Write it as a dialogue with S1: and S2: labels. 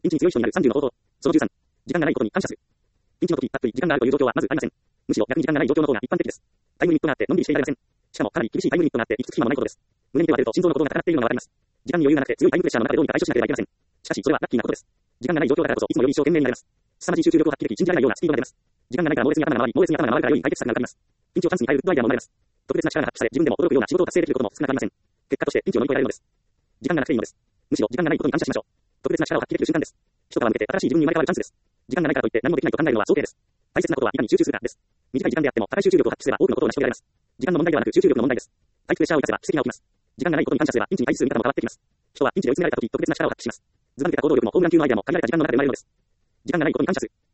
S1: ピンチに強い人になる30の方法。その13。時間がないことに感謝する。ピンチの時、たっぷり時間があるという状況はまずありません。むしろ逆に時間がない状況の方が一般的です。タイムリミットがあってのんびりしていられません。しかもかなり厳しいタイムリミットがあって息つく暇もないことです。胸に手を当てると心臓の鼓動が高鳴っているのがわかります。時間に余裕がなくて強いタイムプレッシャーの中でどうにか対処しなければいけません。しかしそれはラッキーなことです。時間がない状況だからこそいつもより一生懸命になれます。凄まじい集中力を発揮でき信じられないようなスピードが出ます。時間がないから猛烈に頭が回り、猛烈に頭が回るから良い解決策が浮かびます。ピンチをチャンスに変えるグッドアイデアも生まれます。特別な力が発揮され自分でも驚くような仕事を達成できることも少なくありません。結果としてピンチを乗り越えられるのです。時間がなくていいのです。むしろ時間がないことに感謝しましょう。特別な力を発揮できる瞬間です。一皮向けて新しい自分に生まれ変わるチャンスです。時間がないからといって何もできないと考えるのは想定です。大切なことはいかに集中するかです。短い時間であっても高い集中力を発揮すれば多くのことを成し遂げられます。時間の問題ではなく集中力の問題です。タイププレッシャーを生かせば奇跡が起きます。時間がないことに感謝すればピンチに対する見方も変わってきます。人はピンチで追い詰められた時特別な力を発揮します。ずば抜けた行動力もホームラン級のアイデアも限られた時間の中で生まれるのです。時間がないことに感謝する。